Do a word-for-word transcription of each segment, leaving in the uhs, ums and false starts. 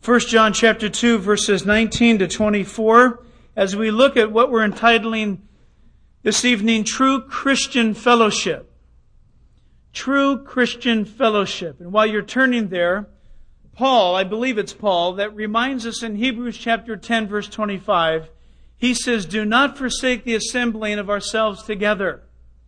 First John chapter two, verses nineteen to twenty-four, as we look at what we're entitling this evening, True Christian Fellowship. True Christian Fellowship. And while you're turning there, Paul, I believe it's Paul, that reminds us in Hebrews chapter ten, verse twenty-five, he says, "Do not forsake the assembling of ourselves together,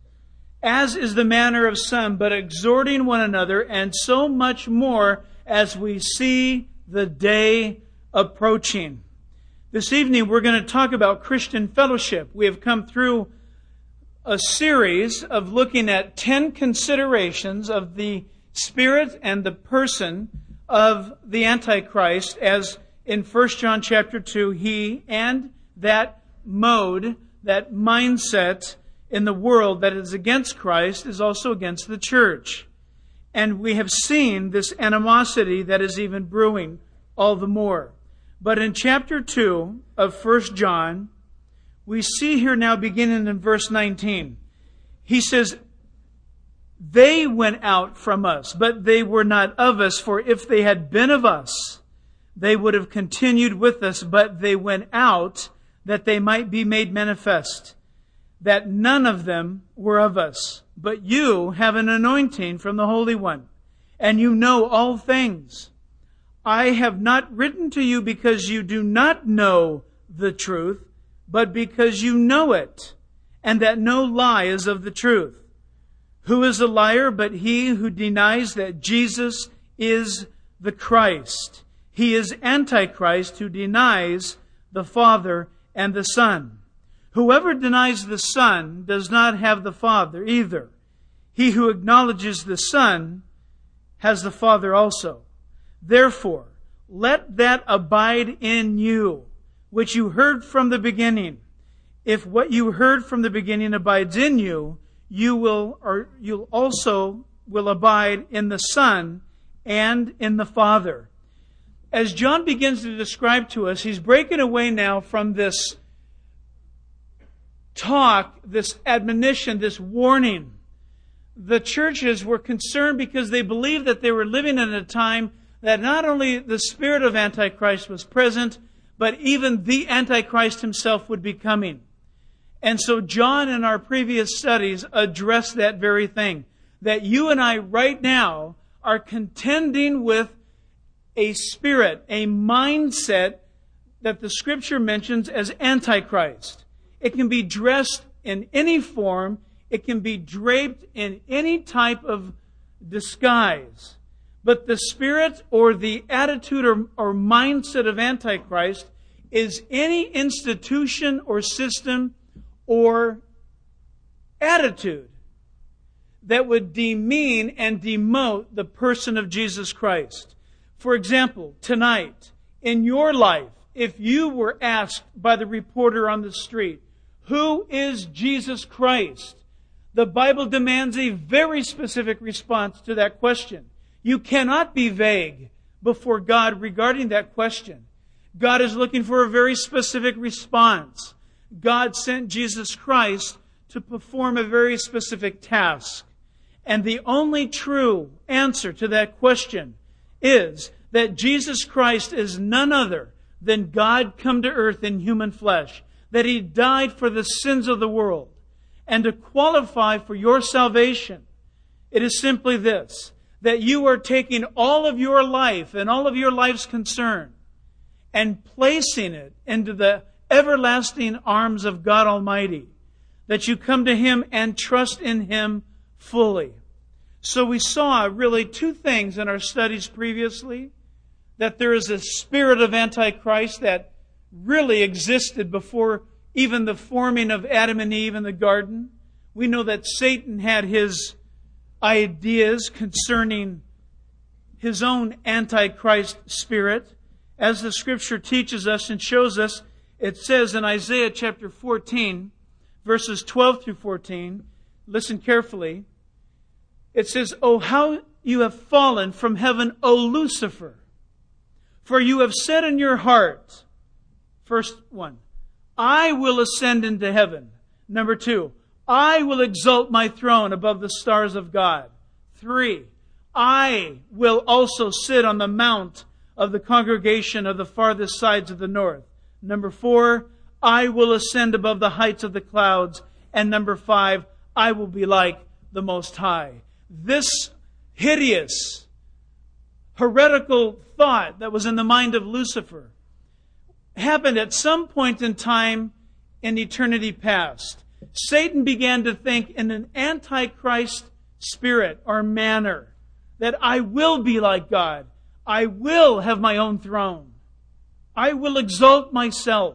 as is the manner of some, but exhorting one another, and so much more as we see the day approaching." This evening we're going to talk about Christian fellowship. We have come through a series of looking at ten considerations of the spirit and the person of the Antichrist, as in First John chapter two, he and that mode, that mindset in the world that is against Christ is also against the church. And we have seen this animosity that is even brewing all the more. But in chapter two of First John, we see here now beginning in verse nineteen. He says, "They went out from us, but they were not of us. For if they had been of us, they would have continued with us. But they went out that they might be made manifest, that none of them were of us. But you have an anointing from the Holy One, and you know all things. I have not written to you because you do not know the truth, but because you know it, and that no lie is of the truth. Who is a liar but he who denies that Jesus is the Christ? He is Antichrist, who denies the Father and the Son. Whoever denies the Son does not have the Father either. He who acknowledges the Son has the Father also. Therefore, let that abide in you, which you heard from the beginning. If what you heard from the beginning abides in you, you will, or you also will abide in the Son and in the Father." As John begins to describe to us, he's breaking away now from this talk, this admonition, this warning. The churches were concerned because they believed that they were living in a time that not only the spirit of Antichrist was present, but even the Antichrist himself would be coming. And so John, in our previous studies, addressed that very thing. That you and I right now are contending with a spirit, a mindset that the Scripture mentions as Antichrist. It can be dressed in any form. It can be draped in any type of disguise. But the spirit or the attitude or, or mindset of Antichrist is any institution or system or attitude that would demean and demote the person of Jesus Christ. For example, tonight, in your life, if you were asked by the reporter on the street, "Who is Jesus Christ?" the Bible demands a very specific response to that question. You cannot be vague before God regarding that question. God is looking for a very specific response. God sent Jesus Christ to perform a very specific task. And the only true answer to that question is that Jesus Christ is none other than God come to earth in human flesh. That He died for the sins of the world. And to qualify for your salvation, it is simply this: that you are taking all of your life and all of your life's concern and placing it into the everlasting arms of God Almighty. That you come to Him and trust in Him fully. So we saw really two things in our studies previously. That there is a spirit of Antichrist that really existed before even the forming of Adam and Eve in the garden. We know that Satan had his ideas concerning his own Antichrist spirit. As the Scripture teaches us and shows us, it says in Isaiah chapter fourteen, verses twelve through fourteen, listen carefully. It says, "O how you have fallen from heaven, O Lucifer! For you have said in your heart," first one, "I will ascend into heaven." Number two, "I will exalt my throne above the stars of God." Three, "I will also sit on the mount of the congregation of the farthest sides of the north. Number four, I will ascend above the heights of the clouds. And number five, I will be like the Most High. This hideous, heretical thought that was in the mind of Lucifer happened at some point in time in eternity past. Satan began to think in an antichrist spirit or manner that I will be like God. I will have my own throne. I will exalt myself.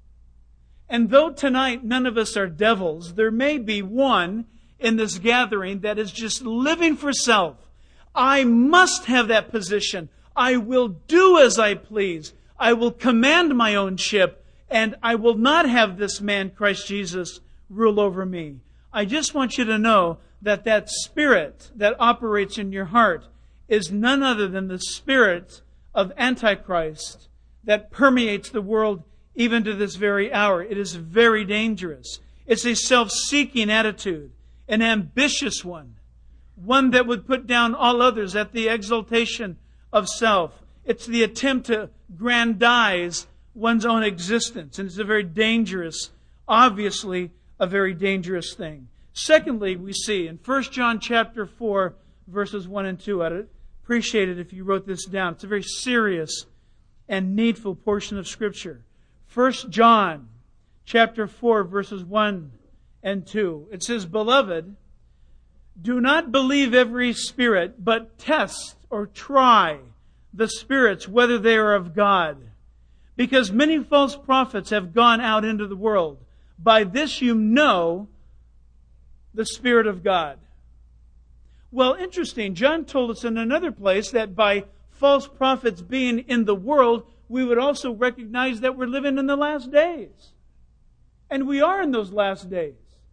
And though tonight none of us are devils, there may be one in this gathering that is just living for self. I must have that position. I will do as I please. I will command my own ship, and I will not have this man, Christ Jesus, rule over me. I just want you to know that that spirit that operates in your heart is none other than the spirit of Antichrist that permeates the world even to this very hour. It is very dangerous. It's a self-seeking attitude, an ambitious one, one that would put down all others at the exaltation of self. It's the attempt to grandize one's own existence, and it's a very dangerous, obviously a very dangerous thing. Secondly, we see in First John chapter four, verses one and two, I'd appreciate it if you wrote this down. It's a very serious and needful portion of Scripture. First John chapter four, verses one and two. It says, Beloved, do not believe every spirit, but test or try the spirits whether they are of God. Because many false prophets have gone out into the world. By this you know the Spirit of God. Well, interesting. John told us in another place that by false prophets being in the world, we would also recognize that we're living in the last days. And we are in those last days.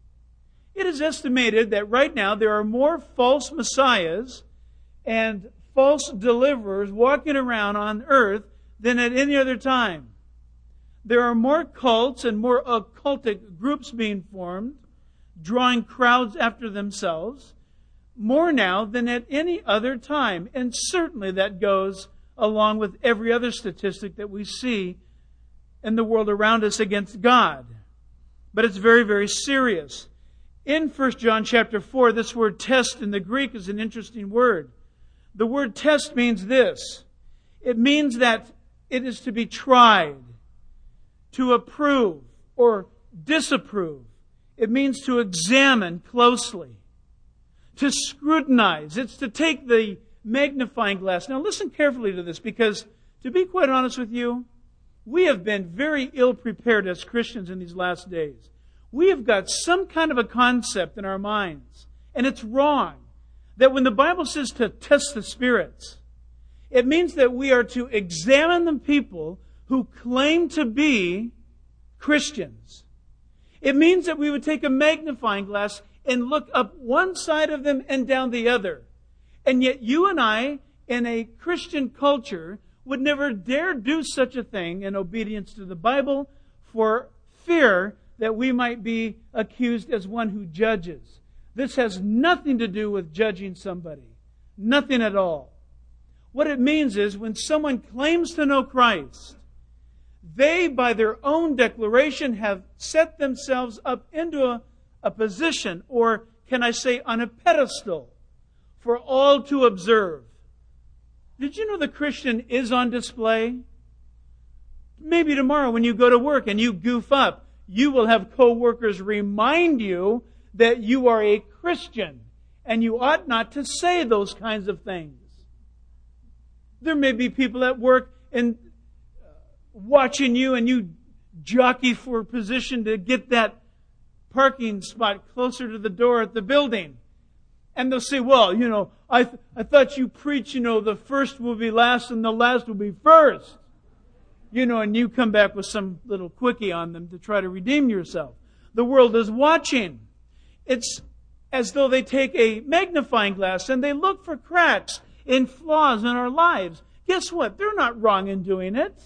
It is estimated that right now there are more false messiahs and false deliverers walking around on earth than at any other time. There are more cults and more occultic groups being formed, drawing crowds after themselves, more now than at any other time. And certainly that goes along with every other statistic that we see in the world around us against God. But it's very, very serious. In First John chapter four, this word test in the Greek is an interesting word. The word test means this. It means that it is to be tried, to approve or disapprove. It means to examine closely, to scrutinize. It's to take the magnifying glass. Now listen carefully to this, because to be quite honest with you, we have been very ill prepared as Christians in these last days. We have got some kind of a concept in our minds, and it's wrong, that when the Bible says to test the spirits, it means that we are to examine the people who claim to be Christians. It means that we would take a magnifying glass and look up one side of them and down the other. And yet you and I, in a Christian culture, would never dare do such a thing in obedience to the Bible for fear that we might be accused as one who judges. This has nothing to do with judging somebody. Nothing at all. What it means is when someone claims to know Christ, they, by their own declaration, have set themselves up into a, a position, or can I say on a pedestal, for all to observe. Did you know the Christian is on display? Maybe tomorrow when you go to work and you goof up, you will have co-workers remind you that you are a Christian and you ought not to say those kinds of things. There may be people at work and watching you, and you jockey for position to get that parking spot closer to the door at the building. And they'll say, well, you know, I th- I thought you preach, you know, the first will be last and the last will be first. You know, and you come back with some little quickie on them to try to redeem yourself. The world is watching. It's as though they take a magnifying glass and they look for cracks and flaws in our lives. Guess what? They're not wrong in doing it.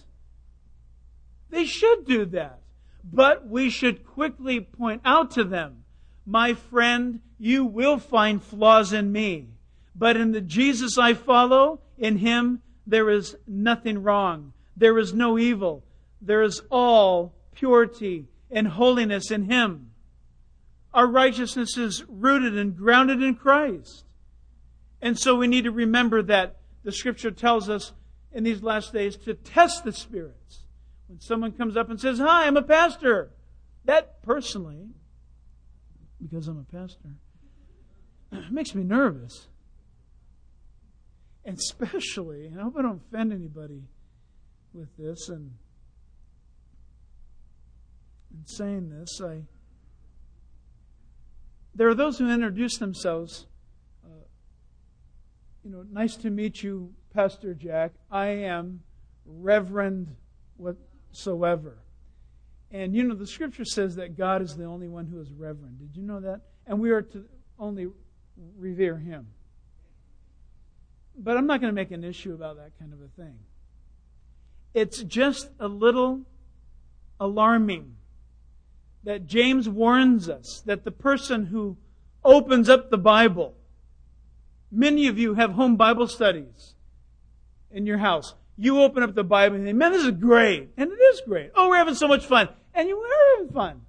They should do that. But we should quickly point out to them, my friend, you will find flaws in me. But in the Jesus I follow, in Him, there is nothing wrong. There is no evil. There is all purity and holiness in Him. Our righteousness is rooted and grounded in Christ. And so we need to remember that the Scripture tells us in these last days to test the spirits. When someone comes up and says, "Hi, I'm a pastor," that personally, because I'm a pastor, makes me nervous. And especially, and I hope I don't offend anybody with this and in saying this, I there are those who introduce themselves. Uh, you know, nice to meet you, Pastor Jack. I am Reverend whatsoever. And you know, the Scripture says that God is the only one who is reverend. Did you know that? And we are to only revere Him. But I'm not going to make an issue about that kind of a thing. It's just a little alarming that James warns us that the person who opens up the Bible, many of you have home Bible studies in your house. You open up the Bible and think, "Man, this is great." And it is great. "Oh, we're having so much fun." And you are having fun.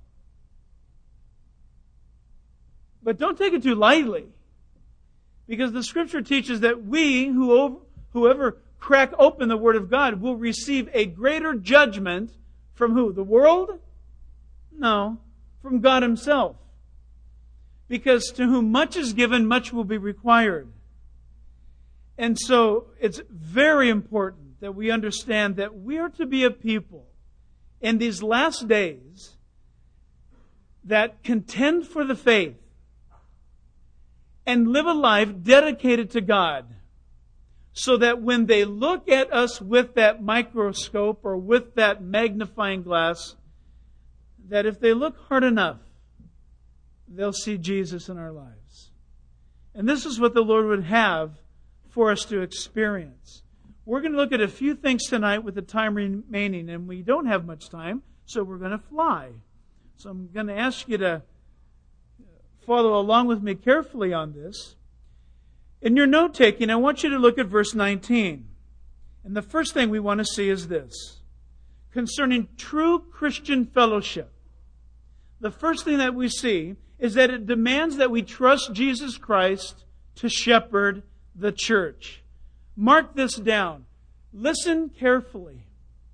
But don't take it too lightly. Because the Scripture teaches that we, who, whoever crack open the Word of God, will receive a greater judgment from who? The world? No, from God Himself. Because to whom much is given, much will be required. And so it's very important that we understand that we are to be a people in these last days that contend for the faith and live a life dedicated to God, so that when they look at us with that microscope or with that magnifying glass, that if they look hard enough, they'll see Jesus in our lives. And this is what the Lord would have for us to experience. We're going to look at a few things tonight with the time remaining, and we don't have much time, so we're going to fly. So I'm going to ask you to follow along with me carefully on this. In your note-taking, I want you to look at verse nineteen. And the first thing we want to see is this: concerning true Christian fellowship. The first thing that we see is that it demands that we trust Jesus Christ to shepherd the church. Mark this down. Listen carefully.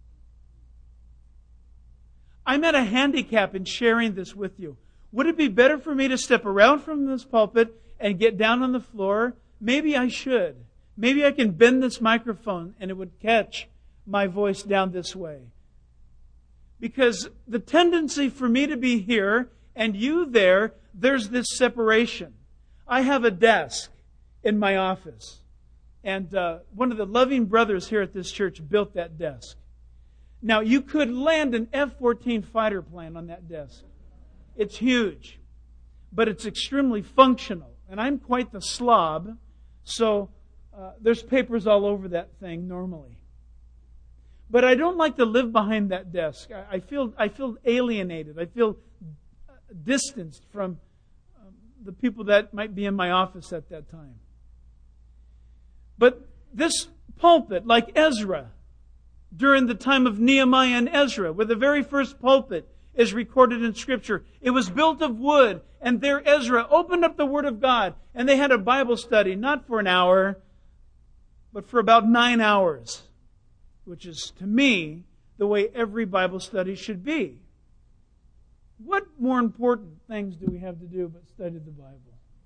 I'm at a handicap in sharing this with you. Would it be better for me to step around from this pulpit and get down on the floor? Maybe I should. Maybe I can bend this microphone and it would catch my voice down this way. Because the tendency for me to be here and you there, there's this separation. I have a desk in my office. And uh, one of the loving brothers here at this church built that desk. Now, you could land an F fourteen fighter plane on that desk. It's huge, but it's extremely functional. And I'm quite the slob, so uh, there's papers all over that thing normally. But I don't like to live behind that desk. I, I feel I feel alienated. I feel distanced from um, the people that might be in my office at that time. But this pulpit, like Ezra, during the time of Nehemiah and Ezra, where the very first pulpit is recorded in Scripture. It was built of wood, and there Ezra opened up the Word of God, and they had a Bible study, not for an hour, but for about nine hours, which is, to me, the way every Bible study should be. What more important things do we have to do but study the Bible?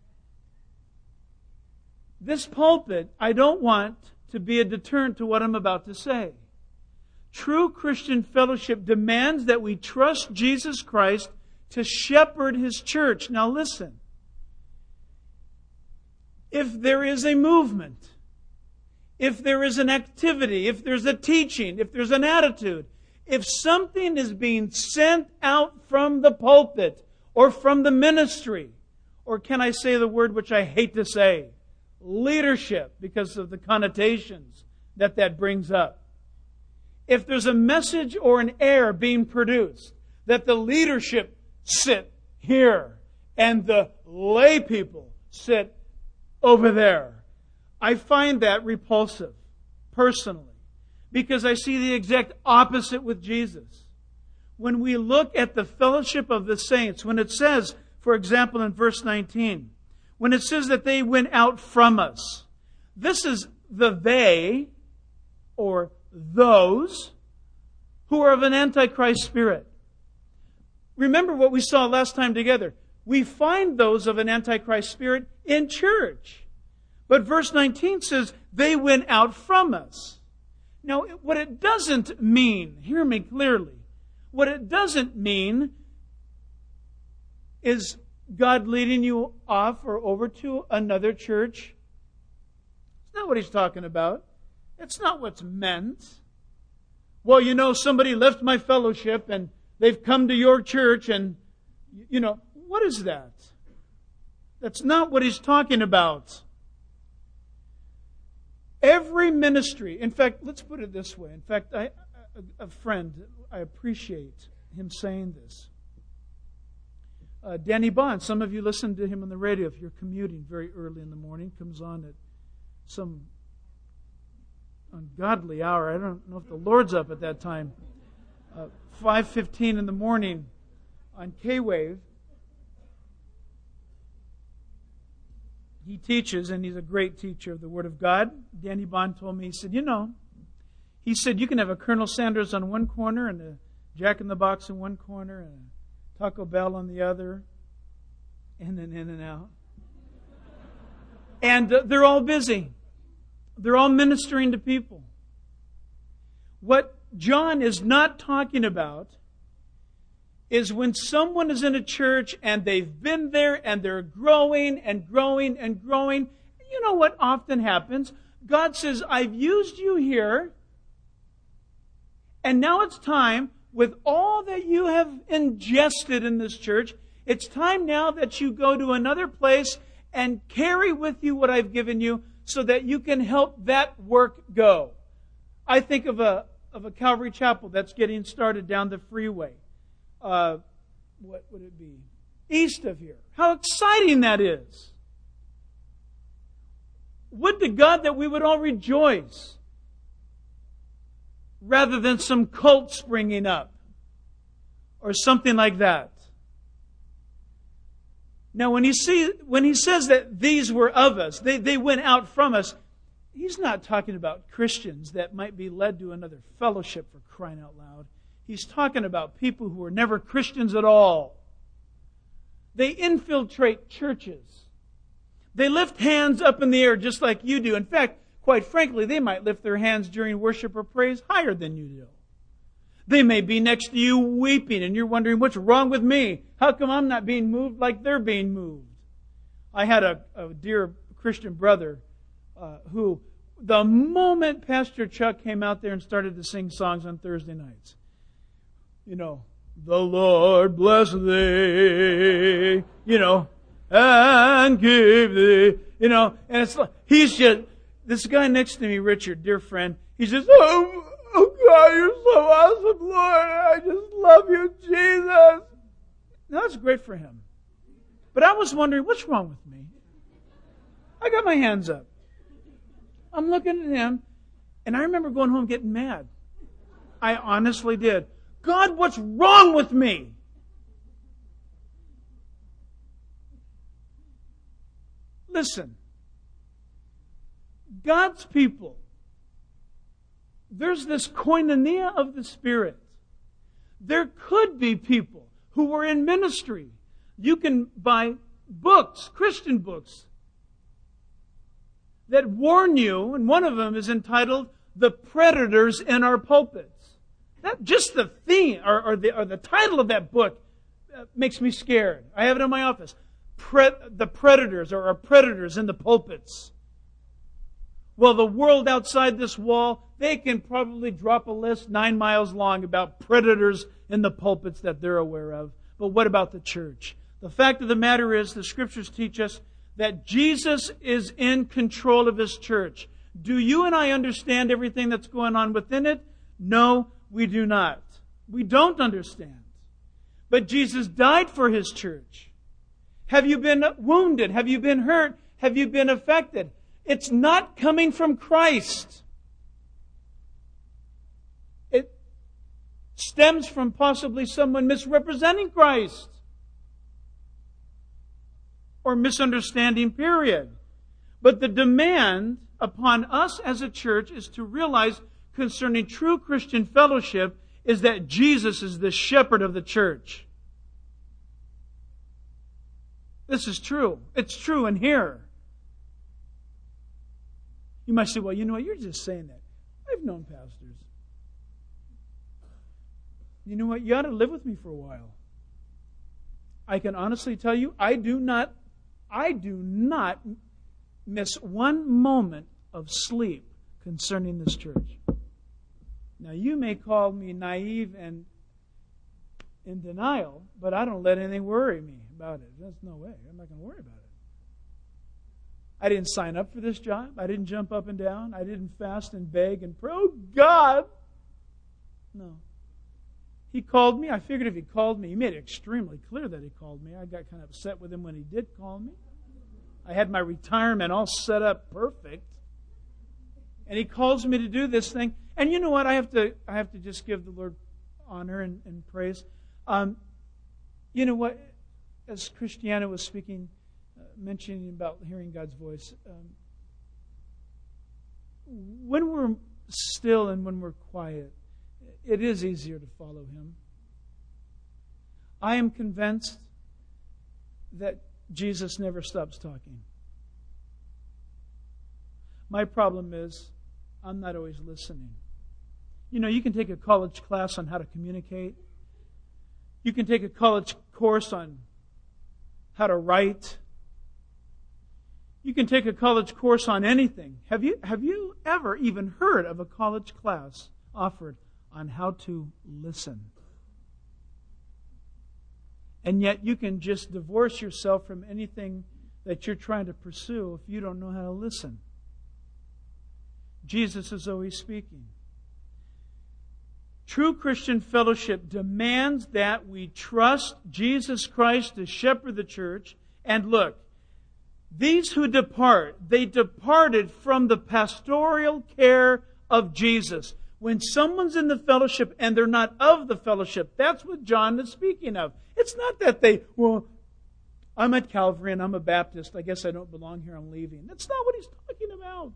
This pulpit, I don't want to be a deterrent to what I'm about to say. True Christian fellowship demands that we trust Jesus Christ to shepherd His church. Now listen. If there is a movement, if there is an activity, if there's a teaching, if there's an attitude, if something is being sent out from the pulpit or from the ministry, or can I say the word which I hate to say, leadership, because of the connotations that that brings up. If there's a message or an air being produced, that the leadership sit here and the lay people sit over there, I find that repulsive. personally, because I see the exact opposite with Jesus. When we look at the fellowship of the saints, when it says, for example, in verse nineteen, when it says that they went out from us, this is the they, or those, who are of an Antichrist spirit. Remember what we saw last time together. We find those of an Antichrist spirit in church. But verse nineteen says, they went out from us. Now, what it doesn't mean, hear me clearly, what it doesn't mean is God leading you off or over to another church. It's not what he's talking about. It's not what's meant. Well, you know, somebody left my fellowship and they've come to your church and, you know, what is that? That's not what he's talking about. Every ministry, in fact, let's put it this way. In fact, I, a, a friend, I appreciate him saying this. Uh, Danny Bond, some of you listen to him on the radio if you're commuting very early in the morning, comes on at some ungodly hour. I don't know if the Lord's up at that time. Uh, five fifteen in the morning on K-Wave. He teaches, and he's a great teacher of the Word of God. Danny Bond told me, he said, you know, he said, you can have a Colonel Sanders on one corner and a Jack in the Box in one corner and a Taco Bell on the other, and then in and out. And uh, they're all busy. They're all ministering to people. What John is not talking about is when someone is in a church and they've been there and they're growing and growing and growing. You know what often happens? God says, I've used you here, and now it's time, with all that you have ingested in this church, it's time now that you go to another place and carry with you what I've given you so that you can help that work go. I think of a of a Calvary Chapel that's getting started down the freeway. Uh, what would it be? East of here. How exciting that is. Would to God that we would all rejoice rather than some cult springing up or something like that. Now, when he see, when he says that these were of us, they, they went out from us, he's not talking about Christians that might be led to another fellowship, for crying out loud. He's talking about people who were never Christians at all. They infiltrate churches. They lift hands up in the air just like you do. In fact, quite frankly, they might lift their hands during worship or praise higher than you do. They may be next to you weeping and you're wondering, what's wrong with me? How come I'm not being moved like they're being moved? I had a, a dear Christian brother uh, who, the moment Pastor Chuck came out there and started to sing songs on Thursday nights, you know, the Lord bless thee, you know, and give thee, you know, and it's like, he's just, this guy next to me, Richard, dear friend, he says, oh, oh God, you're so awesome, Lord, I just love you, Jesus. Now, that's great for him. But I was wondering, what's wrong with me? I got my hands up. I'm looking at him, and I remember going home getting mad. I honestly did. God, what's wrong with me? Listen, God's people, there's this koinonia of the Spirit. There could be people who were in ministry. You can buy books, Christian books, that warn you, and one of them is entitled, The Predators in Our Pulpits. That, just the theme, or, or, the, or the title of that book uh, makes me scared. I have it in my office. Pre- the predators, or our predators in the pulpits. Well, the world outside this wall, they can probably drop a list nine miles long about predators in the pulpits that they're aware of. But what about the church? The fact of the matter is, the Scriptures teach us that Jesus is in control of His church. Do you and I understand everything that's going on within it? No, we do not. We don't understand. But Jesus died for His church. Have you been wounded? Have you been hurt? Have you been affected? It's not coming from Christ. stems from possibly someone misrepresenting Christ. Or misunderstanding, period. But the demand upon us as a church is to realize concerning true Christian fellowship is that Jesus is the shepherd of the church. This is true. It's true in here. You might say, well, you know what? You're just saying that. I've known pastors. You know what? You ought to live with me for a while. I can honestly tell you, I do not, I do not miss one moment of sleep concerning this church. Now, you may call me naive and in denial, but I don't let anything worry me about it. There's no way. I'm not going to worry about it. I didn't sign up for this job. I didn't jump up and down. I didn't fast and beg and pray. Oh, God! No. He called me. I figured if he called me, he made it extremely clear that he called me. I got kind of upset with him when he did call me. I had my retirement all set up perfect. And he calls me to do this thing. And you know what? I have to I have to just give the Lord honor and, and praise. Um, you know what? As Christiana was speaking, uh, mentioning about hearing God's voice, um, when we're still and when we're quiet, it is easier to follow Him. I am convinced that Jesus never stops talking. My problem is I'm not always listening. You know, you can take a college class on how to communicate. You can take a college course on how to write. You can take a college course on anything. Have you, have you ever even heard of a college class offered on how to listen? And yet you can just divorce yourself from anything that you're trying to pursue if you don't know how to listen. Jesus is always speaking. True Christian fellowship demands that we trust Jesus Christ to shepherd the church. And look, these who depart, they departed from the pastoral care of Jesus. When someone's in the fellowship and they're not of the fellowship, that's what John is speaking of. It's not that they, well, I'm at Calvary and I'm a Baptist. I guess I don't belong here. I'm leaving. That's not what he's talking about.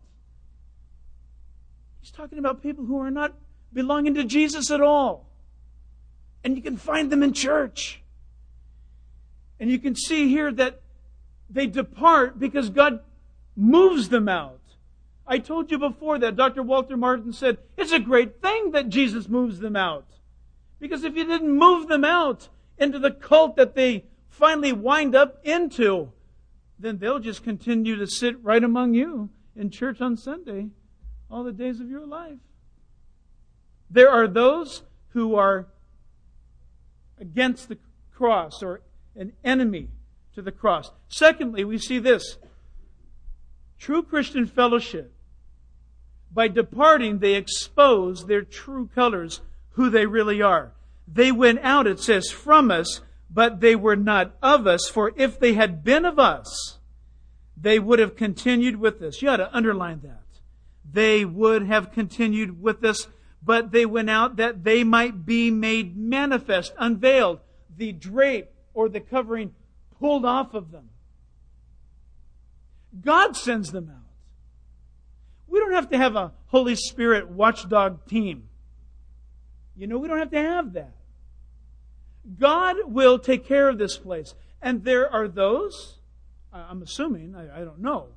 He's talking about people who are not belonging to Jesus at all. And you can find them in church. And you can see here that they depart because God moves them out. I told you before that Doctor Walter Martin said, it's a great thing that Jesus moves them out. Because if you didn't move them out into the cult that they finally wind up into, then they'll just continue to sit right among you in church on Sunday all the days of your life. There are those who are against the cross or an enemy to the cross. Secondly, we see this. True Christian fellowship, by departing, they expose their true colors, who they really are. They went out, it says, from us, but they were not of us. For if they had been of us, they would have continued with us. You ought to underline that. They would have continued with us, but they went out that they might be made manifest, unveiled, the drape or the covering pulled off of them. God sends them out. We don't have to have a Holy Spirit watchdog team. You know, we don't have to have that. God will take care of this place. And there are those, I'm assuming, I, I don't know,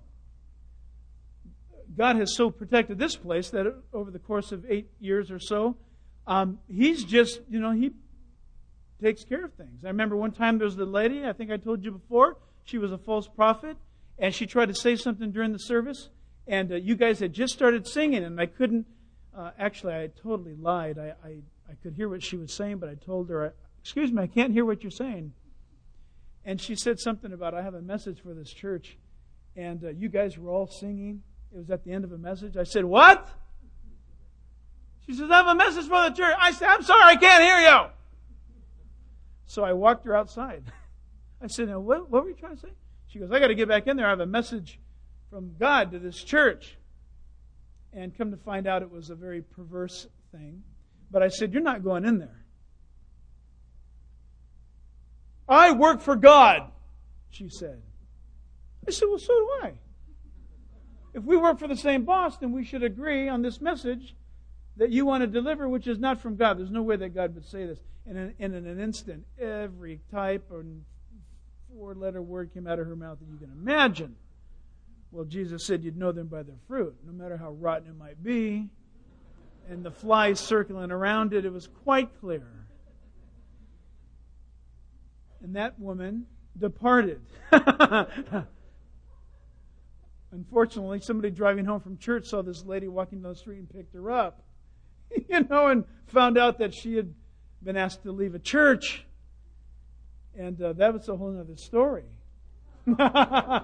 God has so protected this place that over the course of eight years or so, um, He's just, you know, He takes care of things. I remember one time there was the lady, I think I told you before, she was a false prophet, and she tried to say something during the service, and uh, you guys had just started singing, and I couldn't, uh, actually I totally lied. I, I, I could hear what she was saying, but I told her, excuse me, I can't hear what you're saying. And she said something about, I have a message for this church, and uh, you guys were all singing. It was at the end of a message. I said, what? She says, I have a message for the church. I said, I'm sorry, I can't hear you. So I walked her outside. I said, now, what, what were you trying to say? She goes, I got to get back in there. I have a message from God to this church. And come to find out it was a very perverse thing. But I said, you're not going in there. I work for God, she said. I said, well, so do I. If we work for the same boss, then we should agree on this message that you want to deliver, which is not from God. There's no way that God would say this. And in, in an instant, every type and four-letter word came out of her mouth that you can imagine. Well, Jesus said you'd know them by their fruit, no matter how rotten it might be. And the flies circling around it, it was quite clear. And that woman departed. Unfortunately, somebody driving home from church saw this lady walking down the street and picked her up. You know, and found out that she had been asked to leave a church. And uh, that was a whole other story. But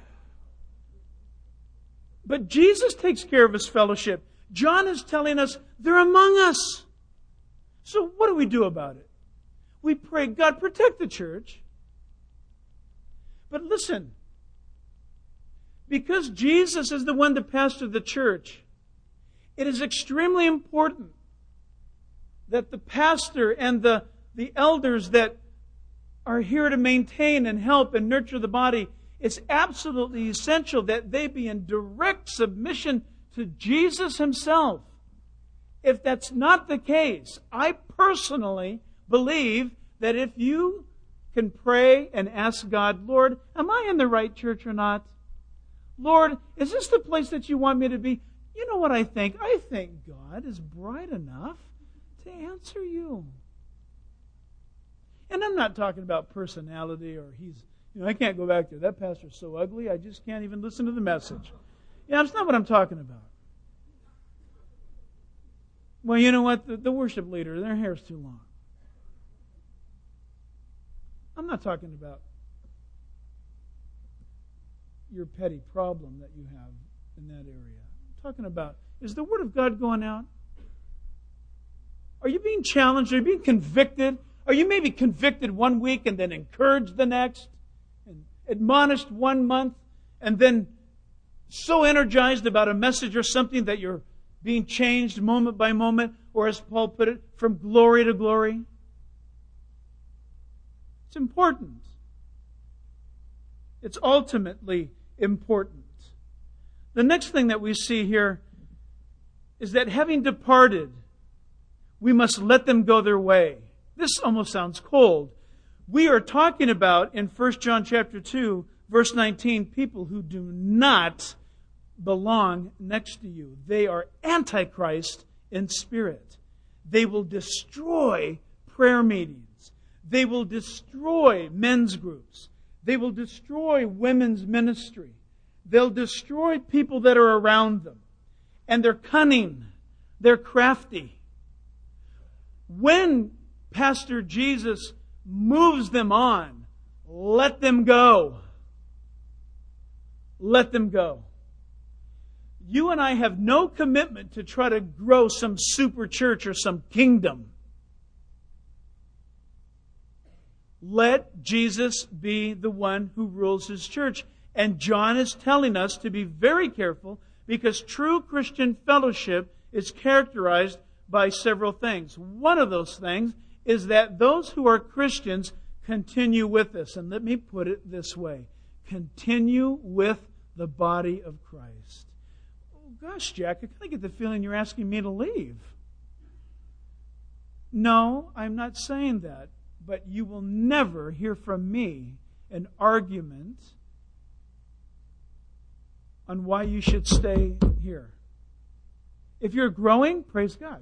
Jesus takes care of His fellowship. John is telling us they're among us. So what do we do about it? We pray, God, protect the church. But listen, because Jesus is the one to pastor the church, it is extremely important that the pastor and the, the elders that are here to maintain and help and nurture the body, it's absolutely essential that they be in direct submission to Jesus Himself. If that's not the case, I personally believe that if you can pray and ask God, Lord, am I in the right church or not? Lord, is this the place that you want me to be? You know what I think? I think God is bright enough to answer you. And I'm not talking about personality or he's, you know, I can't go back there. That pastor's so ugly, I just can't even listen to the message. Yeah, that's not what I'm talking about. Well, you know what? The, the worship leader, their hair's too long. I'm not talking about your petty problem that you have in that area. I'm talking about, is the Word of God going out? Are you being challenged? Are you being convicted? Are you maybe convicted one week and then encouraged the next? And admonished one month and then so energized about a message or something that you're being changed moment by moment, or as Paul put it, from glory to glory? It's important. It's ultimately important. The next thing that we see here is that having departed, we must let them go their way. This almost sounds cold. We are talking about, in First John chapter two, verse nineteen, people who do not belong next to you. They are antichrist in spirit. They will destroy prayer meetings. They will destroy men's groups. They will destroy women's ministry. They'll destroy people that are around them. And they're cunning. They're crafty. When Pastor Jesus moves them on, let them go. Let them go. You and I have no commitment to try to grow some super church or some kingdom. Let Jesus be the one who rules His church. And John is telling us to be very careful, because true Christian fellowship is characterized by several things. One of those things is that those who are Christians continue with us. And let me put it this way. Continue with the body of Christ. Oh gosh, Jack, I kind of get the feeling you're asking me to leave. No, I'm not saying that. But you will never hear from me an argument on why you should stay here. If you're growing, praise God.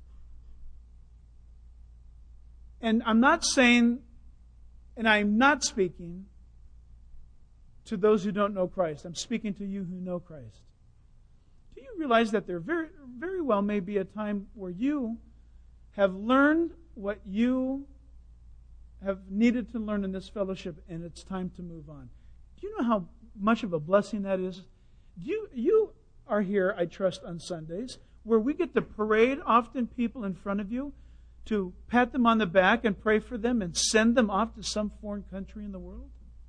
And I'm not saying, and I'm not speaking to those who don't know Christ. I'm speaking to you who know Christ. Do you realize that there very, very well may be a time where you have learned what you have needed to learn in this fellowship, and it's time to move on? Do you know how much of a blessing that is? You, you are here, I trust, on Sundays, where we get to parade often people in front of you to pat them on the back and pray for them and send them off to some foreign country in the world.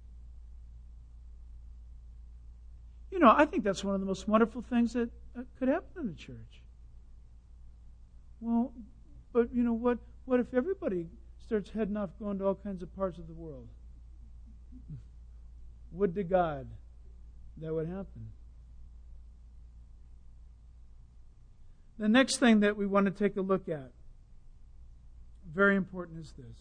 You know, I think that's one of the most wonderful things that could happen in the church. Well, but you know what? What if everybody starts heading off, going to all kinds of parts of the world. Would to God that would happen. The next thing that we want to take a look at, very important, is this.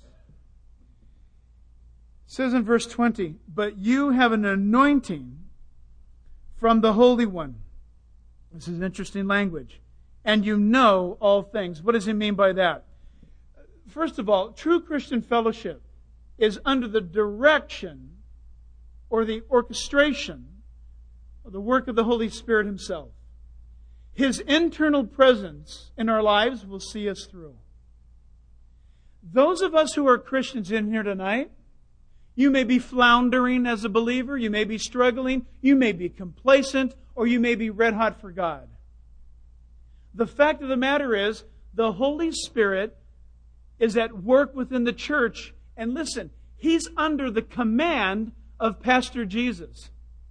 It says in verse twenty, but you have an anointing from the Holy One. This is interesting language. And you know all things. What does he mean by that? First of all, true Christian fellowship is under the direction or the orchestration of the work of the Holy Spirit Himself. His internal presence in our lives will see us through. Those of us who are Christians in here tonight, you may be floundering as a believer, you may be struggling, you may be complacent, or you may be red hot for God. The fact of the matter is, the Holy Spirit is at work within the church, and listen, He's under the command of Pastor Jesus.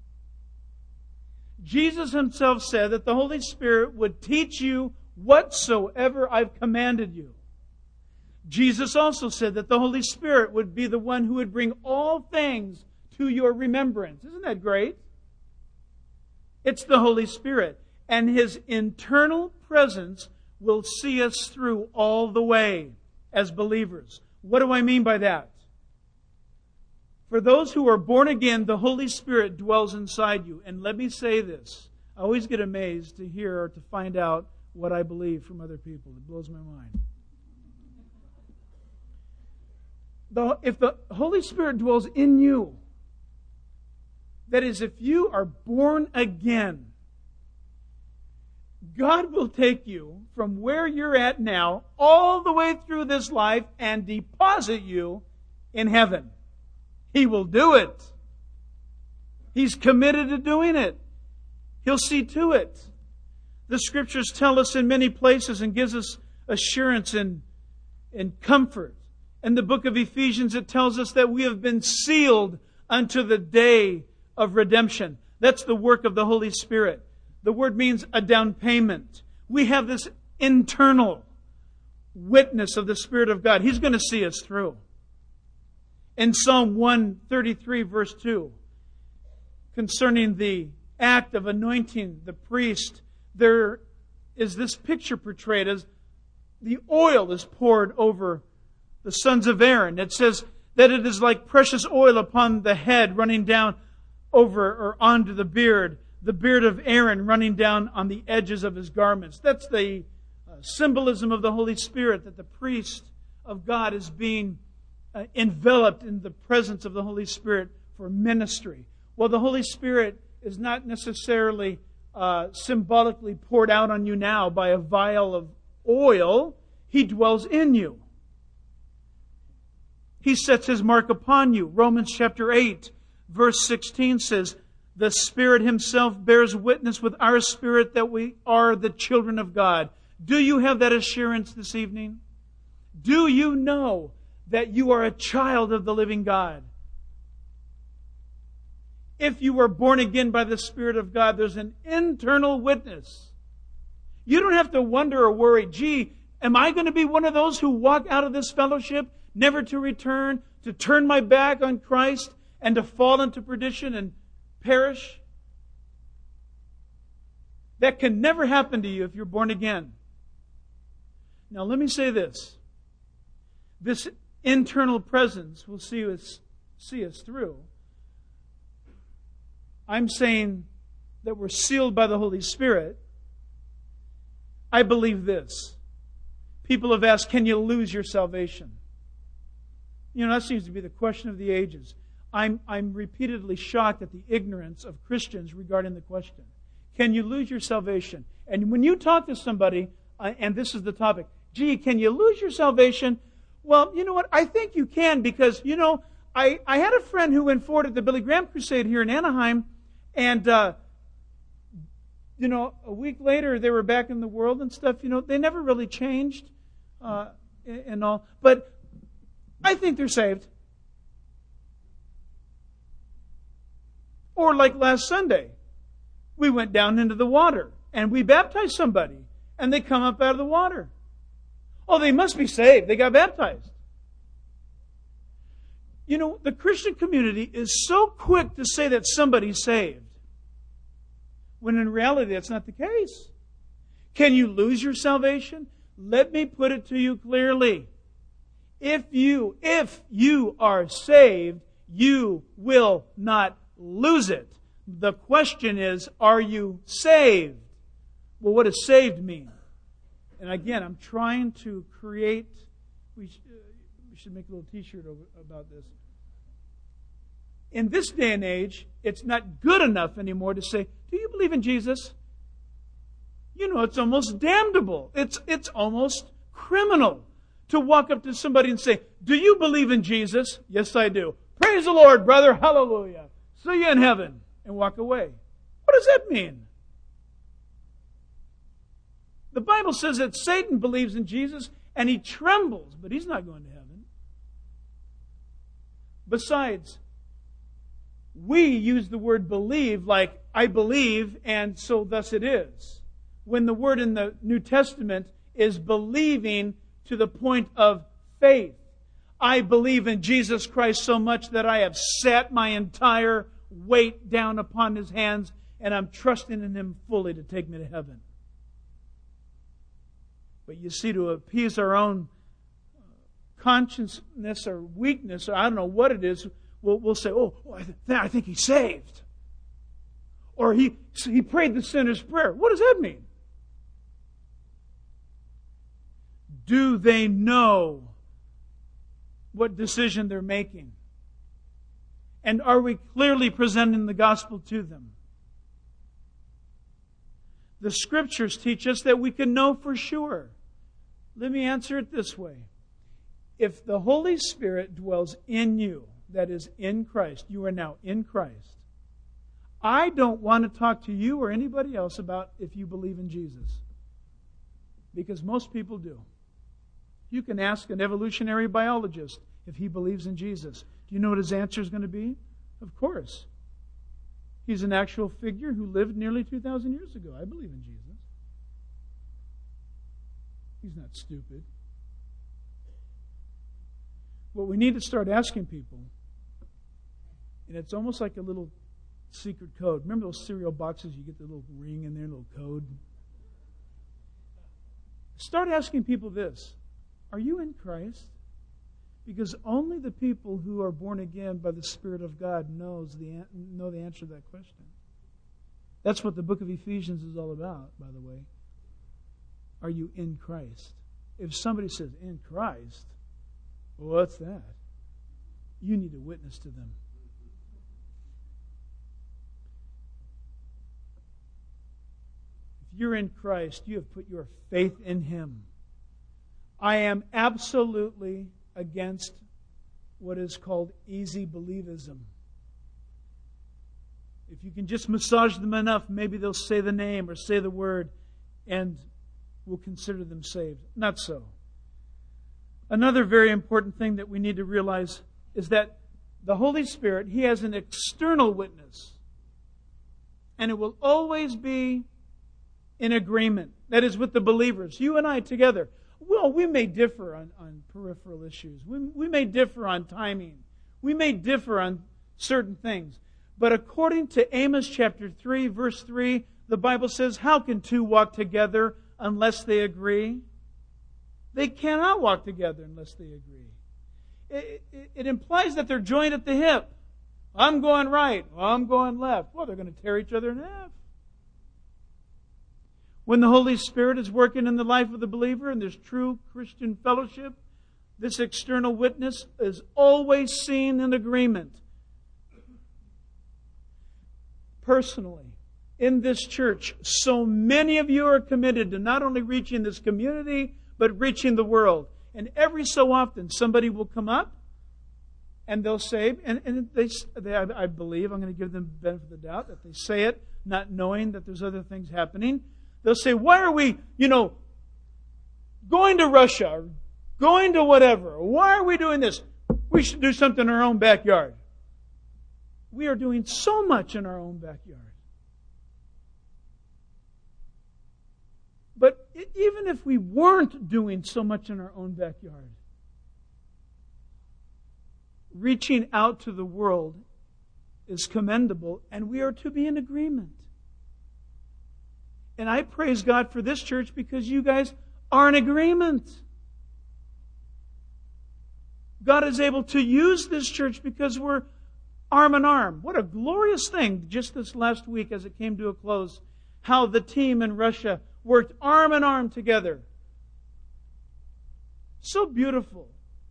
Jesus Himself said that the Holy Spirit would teach you whatsoever I've commanded you. Jesus also said that the Holy Spirit would be the one who would bring all things to your remembrance. Isn't that great? It's the Holy Spirit. And His internal presence will see us through all the way as believers. What do I mean by that? For those who are born again, the Holy Spirit dwells inside you. And let me say this. I always get amazed to hear or to find out what I believe from other people. It blows my mind. The, if the Holy Spirit dwells in you, that is, if you are born again, God will take you from where you're at now all the way through this life and deposit you in heaven. He will do it. He's committed to doing it. He'll see to it. The Scriptures tell us in many places and gives us assurance and, and comfort. In the book of Ephesians, it tells us that we have been sealed unto the day of redemption. That's the work of the Holy Spirit. The word means a down payment. We have this internal witness of the Spirit of God. He's going to see us through. In Psalm one thirty-three, verse two, concerning the act of anointing the priest, there is this picture portrayed as the oil is poured over the sons of Aaron. It says that it is like precious oil upon the head running down over or onto the beard, the beard of Aaron running down on the edges of his garments. That's the uh, symbolism of the Holy Spirit, that the priest of God is being uh, enveloped in the presence of the Holy Spirit for ministry. Well, the Holy Spirit is not necessarily uh, symbolically poured out on you now by a vial of oil. He dwells in you. He sets His mark upon you. Romans chapter eight, verse sixteen says, the Spirit Himself bears witness with our spirit that we are the children of God. Do you have that assurance this evening? Do you know that you are a child of the living God? If you were born again by the Spirit of God, there's an internal witness. You don't have to wonder or worry, gee, am I going to be one of those who walk out of this fellowship never to return, to turn my back on Christ, and to fall into perdition and perish? That can never happen to you if you're born again. Now let me say this. This internal presence will see us, see us through. I'm saying that we're sealed by the Holy Spirit. I believe this. People have asked, can you lose your salvation? You know, that seems to be the question of the ages. I'm, I'm repeatedly shocked at the ignorance of Christians regarding the question. Can you lose your salvation? And when you talk to somebody, uh, and this is the topic, gee, can you lose your salvation? Well, you know what? I think you can because, you know, I, I had a friend who went forward at the Billy Graham Crusade here in Anaheim, and, uh, you know, a week later they were back in the world and stuff. You know, they never really changed uh, and all. But I think they're saved. Or like last Sunday, we went down into the water and we baptized somebody and they come up out of the water. Oh, they must be saved. They got baptized. You know, the Christian community is so quick to say that somebody's saved, when in reality that's not the case. Can you lose your salvation? Let me put it to you clearly. If you, if you are saved, you will not lose it. The question is, are you saved? Well, what does saved mean? And again, I'm trying to create, we should, uh, we should make a little t-shirt over, about this. In this day and age, it's not good enough anymore to say, do you believe in Jesus? You know, it's almost damnable. It's, it's almost criminal to walk up to somebody and say, do you believe in Jesus? Yes, I do. Praise the Lord, brother. Hallelujah. See you in heaven. And walk away. What does that mean? The Bible says that Satan believes in Jesus and he trembles, but he's not going to heaven. Besides, we use the word believe like I believe and so thus it is. When the word in the New Testament is believing to the point of faith. I believe in Jesus Christ so much that I have set my entire weight down upon His hands and I'm trusting in Him fully to take me to heaven. But you see, to appease our own consciousness or weakness, or I don't know what it is, we'll, we'll say, oh, oh I, th- I think he's saved. Or he, he prayed the sinner's prayer. What does that mean? Do they know what decision they're making? And are we clearly presenting the gospel to them? The Scriptures teach us that we can know for sure. Let me answer it this way. If the Holy Spirit dwells in you, that is in Christ, you are now in Christ, I don't want to talk to you or anybody else about if you believe in Jesus. Because most people do. You can ask an evolutionary biologist if he believes in Jesus. Do you know what his answer is going to be? Of course. He's an actual figure who lived nearly two thousand years ago. I believe in Jesus. He's not stupid. What we need to start asking people, and it's almost like a little secret code. Remember those cereal boxes? You get the little ring in there, little code. Start asking people this. Are you in Christ? Because only the people who are born again by the Spirit of God knows the know the answer to that question. That's what the book of Ephesians is all about, by the way. Are you in Christ? If somebody says, in Christ, well, what's that? You need to witness to them. If you're in Christ, you have put your faith in Him. I am absolutely against what is called easy believism. If you can just massage them enough, maybe they'll say the name or say the word and we'll consider them saved. Not so. Another very important thing that we need to realize is that the Holy Spirit, He has an external witness. And it will always be in agreement. That is with the believers. You and I together. Well, we may differ on, on peripheral issues. We, we may differ on timing. We may differ on certain things. But according to Amos chapter three, verse three, the Bible says, how can two walk together unless they agree? They cannot walk together unless they agree. It, it, it implies that they're joined at the hip. I'm going right. Well, I'm going left. Well, they're going to tear each other in half. When the Holy Spirit is working in the life of the believer and there's true Christian fellowship, this external witness is always seen in agreement. Personally, in this church, so many of you are committed to not only reaching this community, but reaching the world. And every so often, somebody will come up and they'll say, and, and they, they, I believe, I'm going to give them the benefit of the doubt, that they say it not knowing that there's other things happening. They'll say, why are we, you know, going to Russia, or going to whatever? Why are we doing this? We should do something in our own backyard. We are doing so much in our own backyard. But even if we weren't doing so much in our own backyard, reaching out to the world is commendable, and we are to be in agreement. And I praise God for this church because you guys are in agreement. God is able to use this church because we're arm in arm. What a glorious thing just this last week as it came to a close, how the team in Russia worked arm in arm together. So beautiful.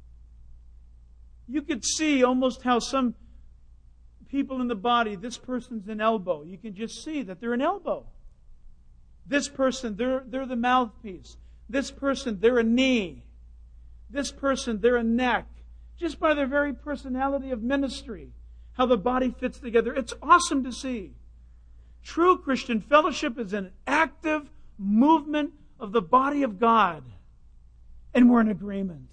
You could see almost how some people in the body, this person's an elbow. You can just see that they're an elbow. This person, they're, they're the mouthpiece. This person, they're a knee. This person, they're a neck. Just by their very personality of ministry, how the body fits together. It's awesome to see. True Christian fellowship is an active movement of the body of God. And we're in agreement.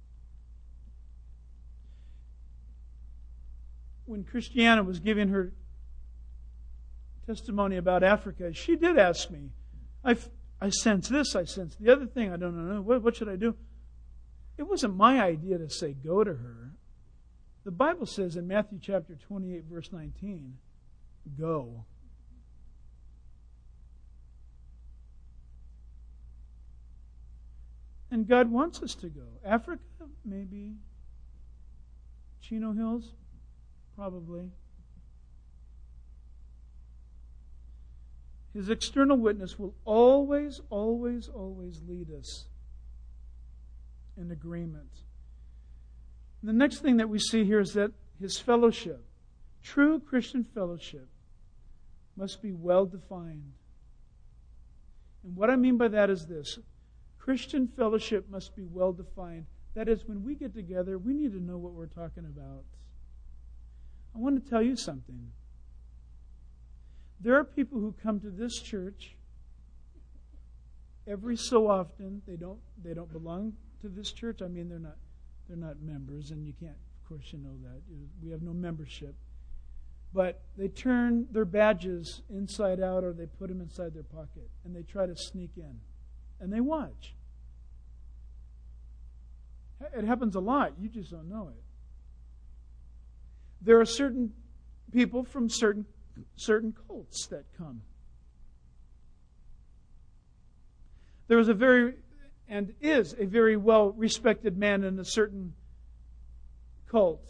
When Christiana was giving her testimony about Africa, she did ask me, I, I sense this, I sense the other thing, I don't know, what, what should I do? It wasn't my idea to say go to her. The Bible says in Matthew chapter twenty-eight, verse nineteen, go. And God wants us to go. Africa, maybe. Chino Hills, probably. His external witness will always, always, always lead us in agreement. And the next thing that we see here is that his fellowship, true Christian fellowship, must be well defined. And what I mean by that is this. Christian fellowship must be well defined. That is, when we get together, we need to know what we're talking about. I want to tell you something. There are people who come to this church every so often. They don't they don't belong to this church. I mean, they're not they're not members, and you can't, of course, you know that. We have no membership. But they turn their badges inside out, or they put them inside their pocket, and they try to sneak in. And they watch. It happens a lot. You just don't know it. There are certain people from certain certain cults that come. There was a very, and is a very well-respected man in a certain cult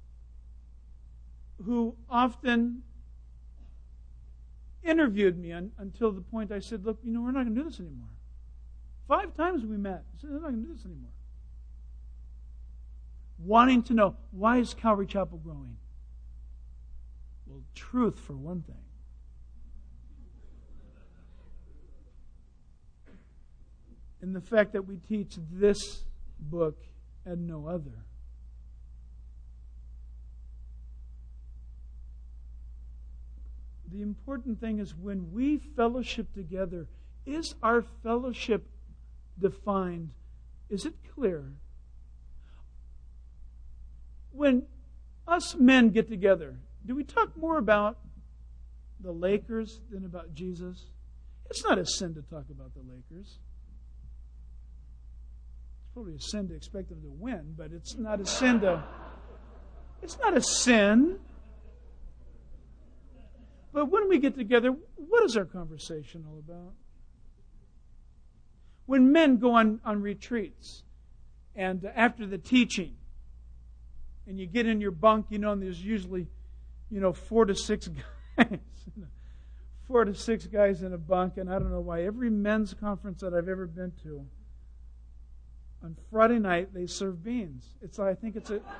who often interviewed me un, until the point I said, look, you know, we're not going to do this anymore. Five times we met. I said, we're not going to do this anymore. Wanting to know, why is Calvary Chapel growing? Well, truth for one thing. And the fact that we teach this book and no other. The important thing is when we fellowship together, is our fellowship defined? Is it clear? When us men get together, do we talk more about the Lakers than about Jesus? It's not a sin to talk about the Lakers. It's probably a sin to expect them to win, but it's not a sin to... It's not a sin. But when we get together, what is our conversation all about? When men go on, on retreats, and after the teaching, and you get in your bunk, you know, and there's usually, you know, four to six guys, four to six guys in a bunk, and I don't know why. Every men's conference that I've ever been to, on Friday night they serve beans. It's I think it's a,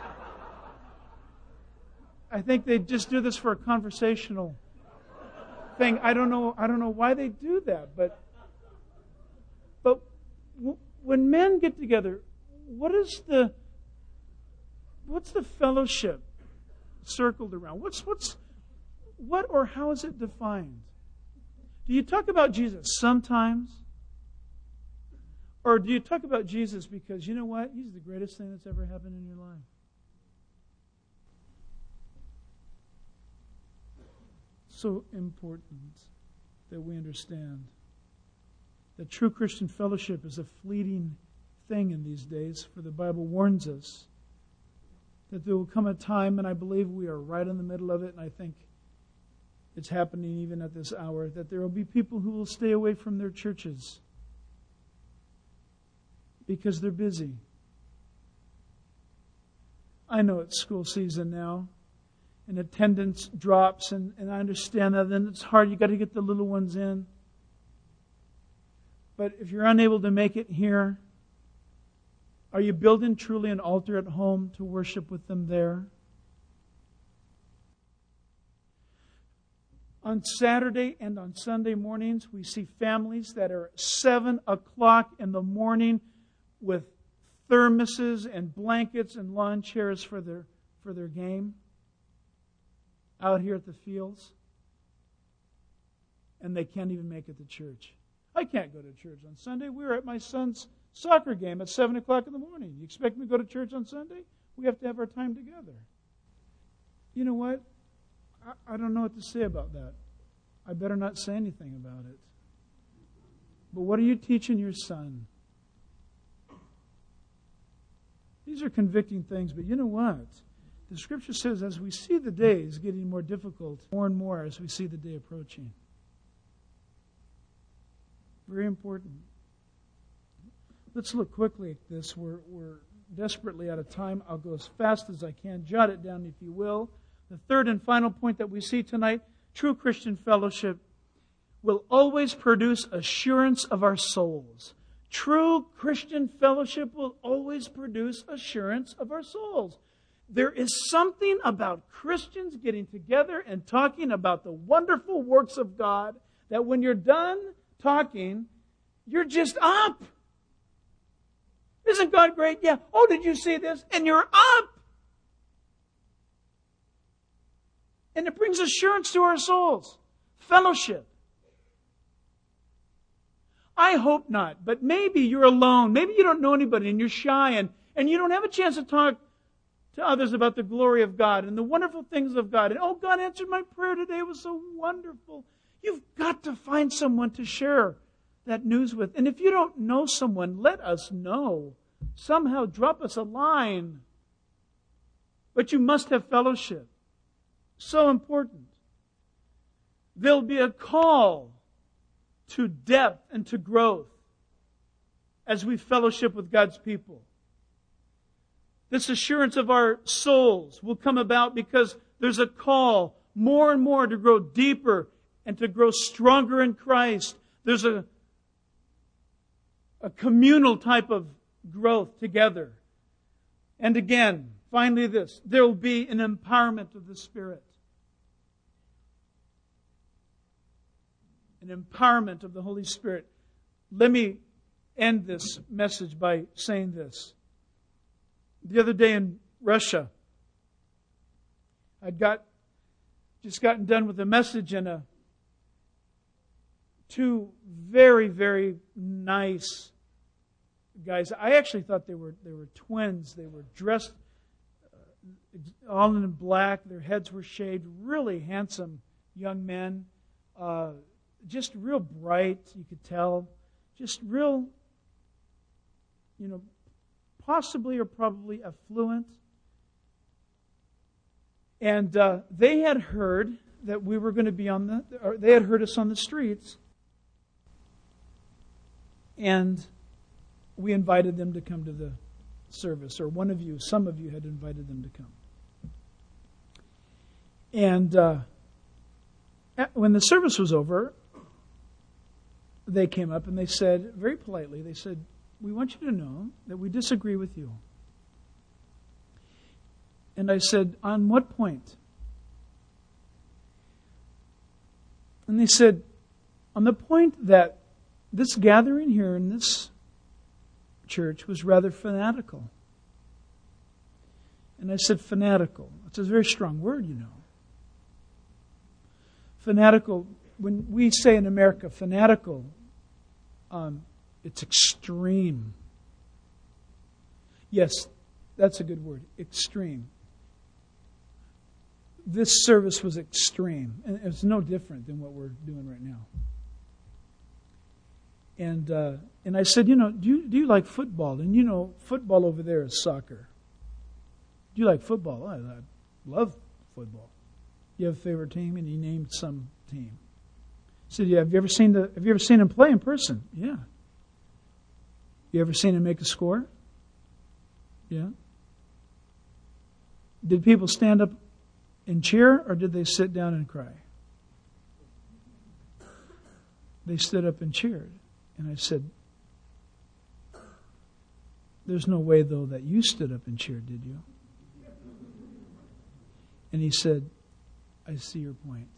I think they just do this for a conversational thing. I don't know. I don't know why they do that, but but w- when men get together, what is the What's the fellowship circled around? What's what's what or how is it defined? Do you talk about Jesus sometimes? Or do you talk about Jesus because, you know what, He's the greatest thing that's ever happened in your life? So important that we understand that true Christian fellowship is a fleeting thing in these days, for the Bible warns us that there will come a time, and I believe we are right in the middle of it, and I think it's happening even at this hour, that there will be people who will stay away from their churches because they're busy. I know it's school season now, and attendance drops, and, and I understand that. Then it's hard. You've got to get the little ones in. But if you're unable to make it here, are you building truly an altar at home to worship with them there? On Saturday and on Sunday mornings, we see families that are at seven o'clock in the morning with thermoses and blankets and lawn chairs for their for their game out here at the fields. And they can't even make it to church. I can't go to church on Sunday. We were at my son's soccer game at seven o'clock in the morning. You expect me to go to church on Sunday? We have to have our time together. You know what? I, I don't know what to say about that. I better not say anything about it. But what are you teaching your son? These are convicting things, but you know what? The Scripture says as we see the days getting more difficult, more and more as we see the day approaching. Very important. Let's look quickly at this. We're, we're desperately out of time. I'll go as fast as I can. Jot it down, if you will. The third and final point that we see tonight, true Christian fellowship will always produce assurance of our souls. True Christian fellowship will always produce assurance of our souls. There is something about Christians getting together and talking about the wonderful works of God that when you're done talking, you're just up. Isn't God great? Yeah. Oh, did you see this? And you're up. And it brings assurance to our souls. Fellowship. I hope not, but maybe you're alone. Maybe you don't know anybody and you're shy and, and you don't have a chance to talk to others about the glory of God and the wonderful things of God. And, oh, God answered my prayer today. It was so wonderful. You've got to find someone to share that news with. And if you don't know someone, let us know. Somehow drop us a line. But you must have fellowship. So important. There'll be a call to depth and to growth as we fellowship with God's people. This assurance of our souls will come about because there's a call more and more to grow deeper and to grow stronger in Christ. There's a, a communal type of growth together. And again, finally this, there will be an empowerment of the Spirit. An empowerment of the Holy Spirit. Let me end this message by saying this. The other day in Russia, I'd got just gotten done with a message, and a two very, very nice guys. I actually thought they were they were twins. They were dressed uh, all in black. Their heads were shaved. Really handsome young men. Uh, just real bright, you could tell. Just real, you know, possibly or probably affluent. And uh, they had heard that we were going to be on the, or they had heard us on the streets. And we invited them to come to the service, or one of you, some of you had invited them to come. And uh, when the service was over, they came up and they said, very politely, they said, we want you to know that we disagree with you. And I said, on what point? And they said, on the point that this gathering here in this church was rather fanatical. And I said, fanatical. It's a very strong word, you know. Fanatical, when we say in America fanatical, um, it's extreme. Yes, that's a good word, extreme. This service was extreme, and it's no different than what we're doing right now. And uh, and I said, you know, do you, do you like football? And you know, football over there is soccer. Do you like football? I, I love football. You have a favorite team, and he named some team. I said, yeah, have you ever seen the have you ever seen him play in person? Yeah. You ever seen him make a score? Yeah. Did people stand up and cheer, or did they sit down and cry? They stood up and cheered. And I said, there's no way, though, that you stood up and cheered, did you? And he said, I see your point.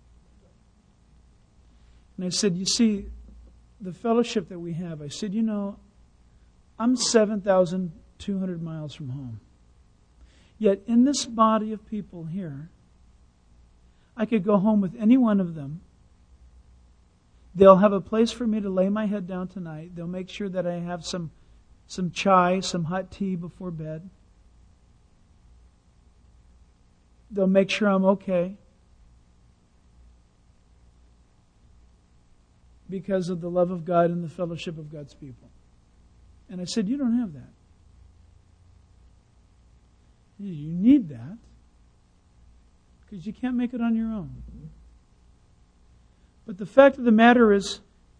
And I said, you see, the fellowship that we have, I said, you know, I'm seven thousand two hundred miles from home. Yet in this body of people here, I could go home with any one of them. They'll have a place for me to lay my head down tonight. They'll make sure that I have some, some chai, some hot tea before bed. They'll make sure I'm okay. Because of the love of God and the fellowship of God's people. And I said, you don't have that. You need that. Because you can't make it on your own. But the fact of the matter is,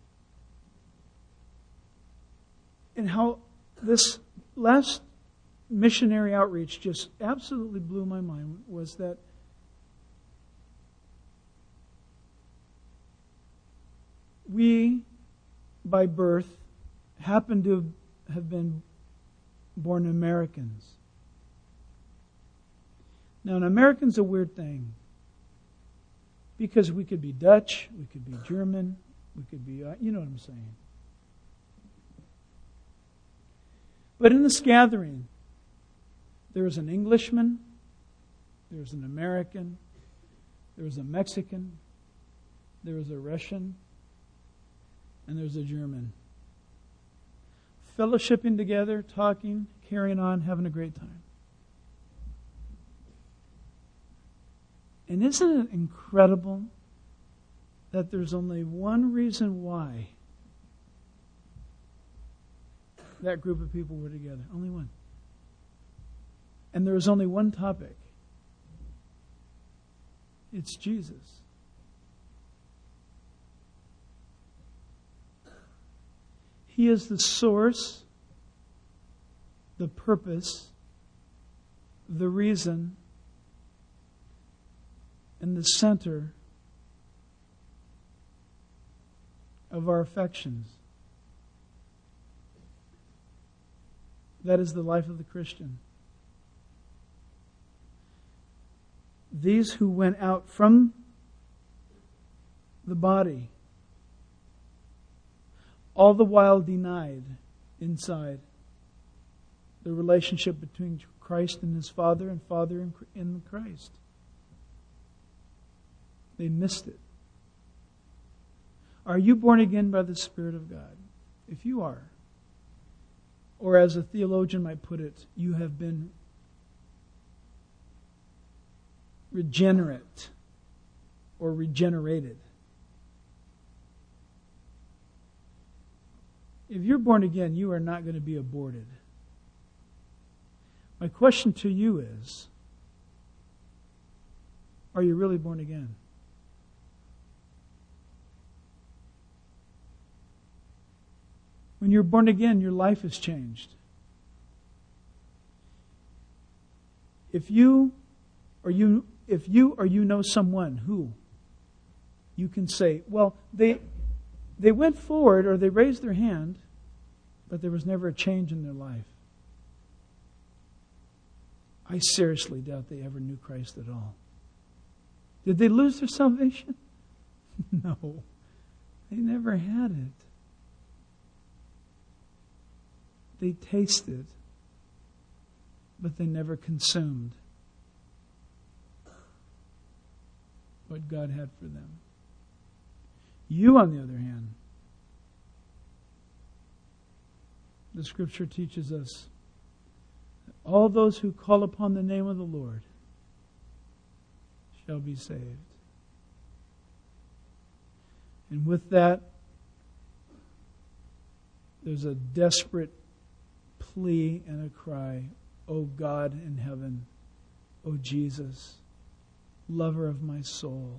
and how this last missionary outreach just absolutely blew my mind, was that we, by birth, happen to have been born Americans. Now, an American's a weird thing. Because we could be Dutch, we could be German, we could be, you know what I'm saying. But in this gathering, there was an Englishman, there was an American, there was a Mexican, there was a Russian, and there was a German. Fellowshipping together, talking, carrying on, having a great time. And isn't it incredible that there's only one reason why that group of people were together? Only one. And there was only one topic. It's Jesus. He is the source, the purpose, the reason, and the center of our affections. That is the life of the Christian. These who went out from the body, all the while denied inside the relationship between Christ and His Father and Father in Christ. They missed it. Are you born again by the Spirit of God? If you are, or as a theologian might put it, you have been regenerate or regenerated. If you're born again, you are not going to be aborted. My question to you is, are you really born again? When you're born again, your life has changed. If you or you if you or you know someone who you can say, well, they they went forward or they raised their hand, but there was never a change in their life. I seriously doubt they ever knew Christ at all. Did they lose their salvation? No. They never had it. They tasted, but they never consumed what God had for them. You, on the other hand, the Scripture teaches us that all those who call upon the name of the Lord shall be saved. And with that, there's a desperate plea and a cry, O God in heaven, O Jesus, lover of my soul,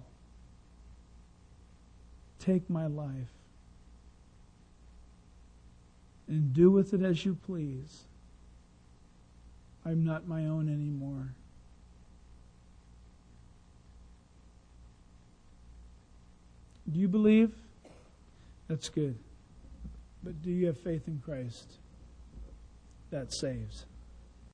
take my life and do with it as you please. I'm not my own anymore. Do you believe? That's good. But do you have faith in Christ? That saves.